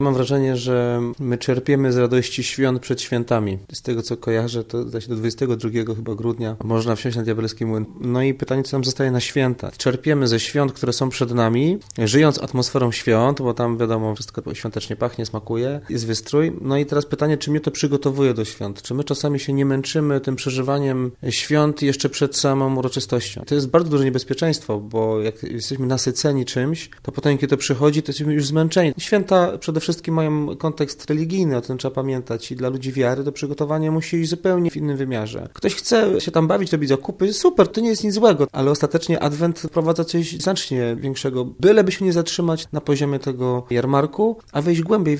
Mam wrażenie, że my czerpiemy z radości świąt przed świętami. Z tego, co kojarzę, to zdaje się do 22 chyba grudnia można wsiąść na Diabelski Młyn. No i pytanie, co nam zostaje na święta. Czerpiemy ze świąt, które są przed nami, żyjąc atmosferą świąt, bo tam wiadomo, wszystko świątecznie pachnie, smakuje, jest wystrój. No i teraz pytanie, czy mnie to przygotowuje do świąt? Czy my czasami się nie męczymy tym przeżywaniem świąt jeszcze przed samą uroczystością? To jest bardzo duże niebezpieczeństwo, bo jak jesteśmy nasyceni czymś, to potem, kiedy to przychodzi, to jesteśmy już zmęczeni. Święta przede wszystkim mają kontekst religijny, o tym trzeba pamiętać i dla ludzi wiary to przygotowanie musi iść zupełnie w innym wymiarze. Ktoś chce się tam bawić, robić zakupy, super, to nie jest nic złego, ale ostatecznie Adwent wprowadza coś znacznie większego, byleby się nie zatrzymać na poziomie tego jarmarku, a wejść głębiej